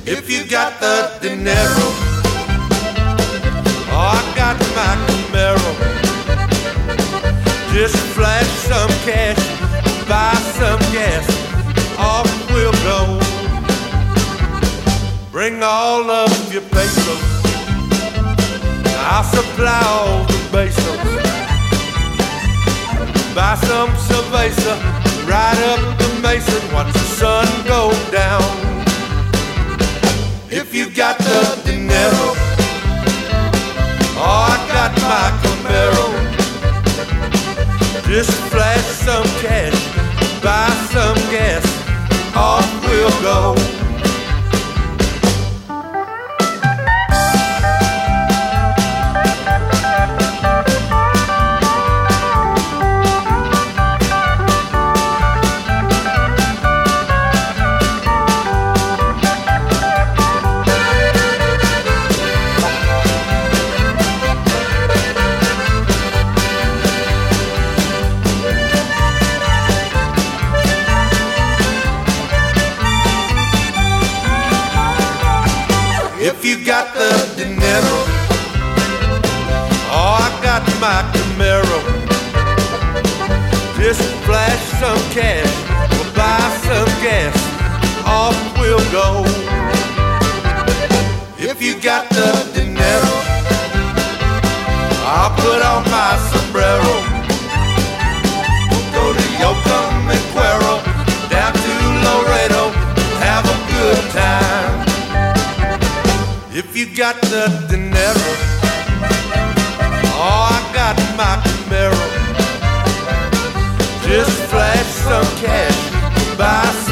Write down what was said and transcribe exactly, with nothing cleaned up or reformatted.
If you got the dinero, oh, I got my Camaro. Just flash some cash, buy some gas, off we'll go. Bring all of your pesos, I'll supply all the pesos. Buy some cerveza, ride up the mesa, watch the sun go down. If you got the dinero, oh, I got my Camaro. Just flash some cash, buy some gas, off we'll go. If you got the dinero, oh, I got my Camaro. Just flash some cash, we'll buy some gas, off we'll go. If you got the dinero, I'll put on my sombrero. We'll go to Yokomiquero, down to Laredo, have a good time. If you got the dinero, oh, I got my Camaro. Just flash some cash, buy